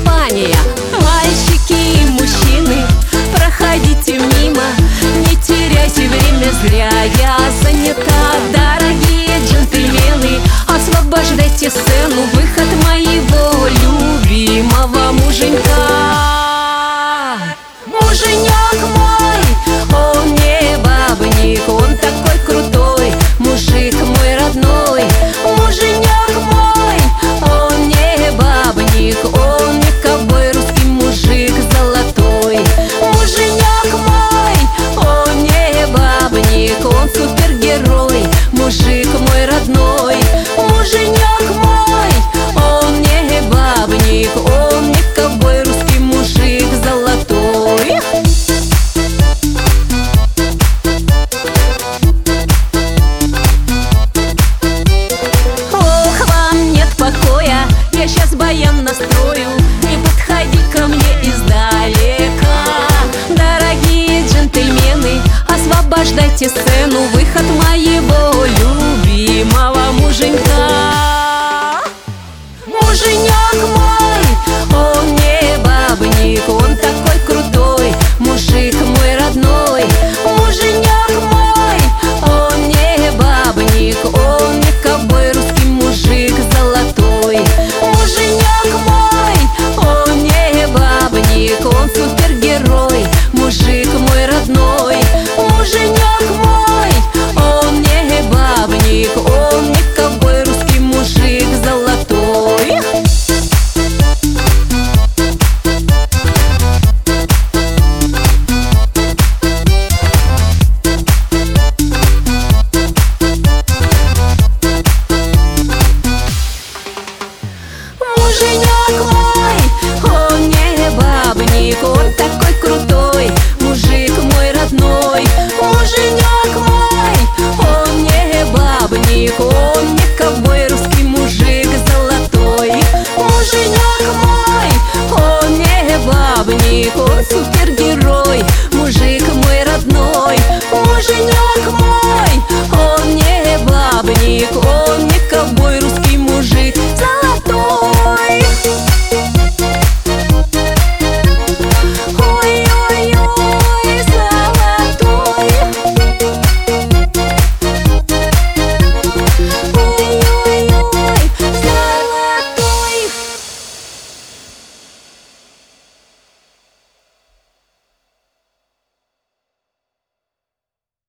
компания. Мальчики и мужчины, проходите мимо, не теряйте время зря, я занята. Дорогие джентльмены, освобождайте сцену, выход моего любимого муженька. Муженек мой, он не бабник, он такой крутой, мужик мой родной. Муженек мой, он не бабник, он не ковбой, русский мужик золотой. Муженек мой, он не бабник, он супергерой, мужик мой родной. Муженек мой, он не бабник, он не ковбой, русский мужик золотой. Ох, вам нет покоя, я сейчас баян настрою, не подходи ко мне издалека. Дорогие джентльмены, освобождайте сцену, выход моего любимого муженька. Муженек мой, он не бабник, он такой крутой, мужик мой родной. Муженек мой, он не бабник, он не ковбой, русский мужик золотой. Муженек мой, он не бабник, он супергерой, мужик мой родной. Муженек мой, он не бабник, он не ковбой, русский мужик золотой. Муженек мой, он не бабник, он такой крутой, мужик мой родной. Муженек мой, он не бабник,